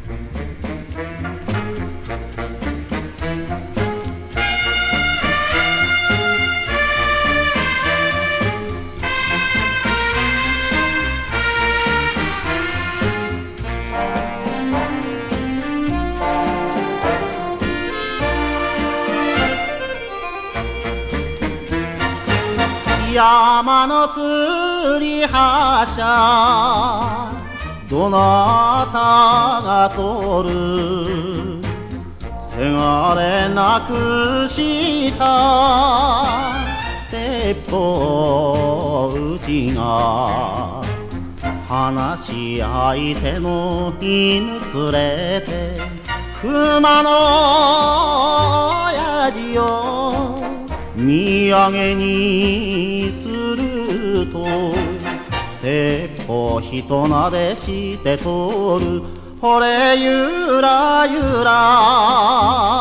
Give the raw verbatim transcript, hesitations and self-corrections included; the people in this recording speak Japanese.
山のつり橋どなたが通るせがれなくした鉄砲撃ちが話し相手の犬連れて熊の親父を見上げにすると鉄砲人なでして通るほれゆらゆら